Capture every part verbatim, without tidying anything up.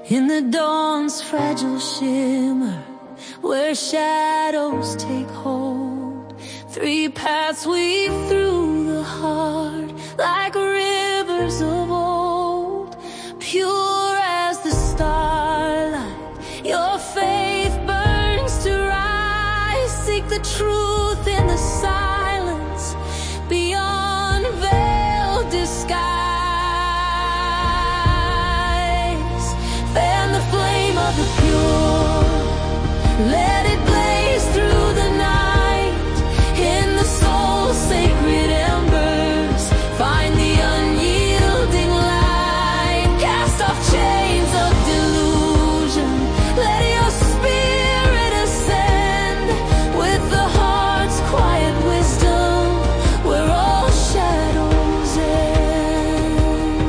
In the dawn's fragile shimmer, where shadows take hold, three paths weave through the heart like rivers of old. Pure as the starlight, your faith burns to rise. Seek the truth in the silence beyond veiled disguise. Fan the flame of the pure, let it blaze through the night. In the soul's sacred embers, find the unyielding light. Cast off chains of delusion, let your spirit ascend. With the heart's quiet wisdom, where all shadows end.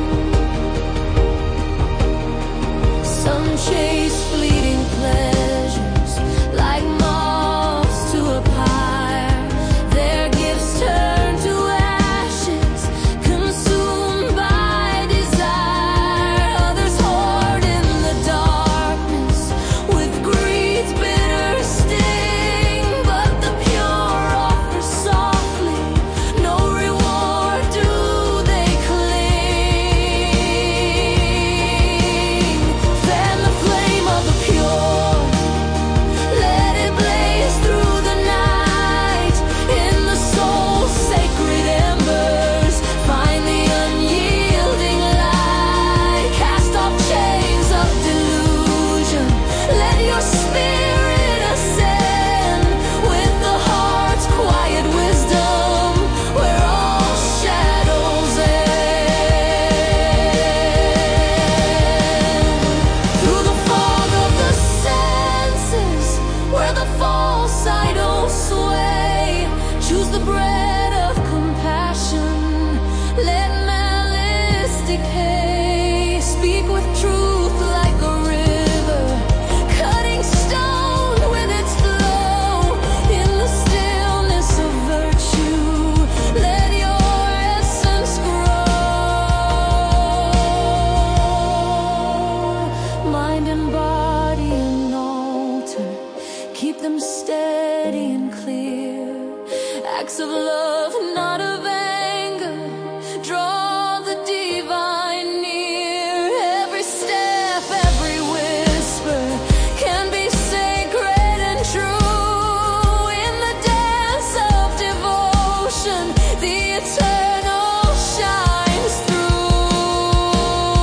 Some chase fleeting pleasures like moths to a pyre. Their gifts turn to ashes, consumed by desire. Others hoard in the darkness with greed's bitter sting. But the pure offer softly, no reward do they cling. Fan the flame of the pure, let it blaze through the night. In the soul's sacred embers, find the unyielding light. Cast off chains of delusion, let your spirit ascend. With the heart's quiet wisdom, where all shadows end. Through the fog of the senses, where the false idols sway, choose the bread of compassion, let malice decay. Speak with truth like a river, cutting stone with its flow. In the stillness of virtue, let your essence grow. Mind and body an altar, keep them steady and clear. Acts of love, not of anger, draw the divine near. Every step, every whisper can be sacred and true. In the dance of devotion, the eternal shines through.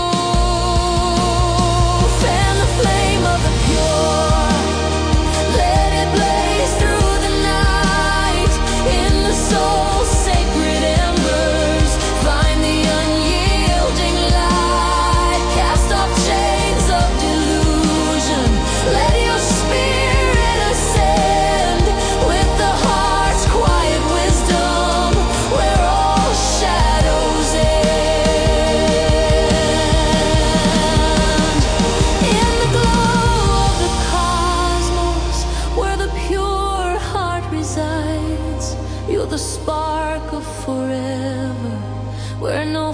Fan the flame of the pure, let it blaze through the night. In the soul's sacred embers, find the unyielding light. Cast off chains of delusion, let your spirit ascend. With the heart's quiet wisdom, where all shadows end. In the glow of the cosmos, where the pure heart resides, you're the spark of forever, where no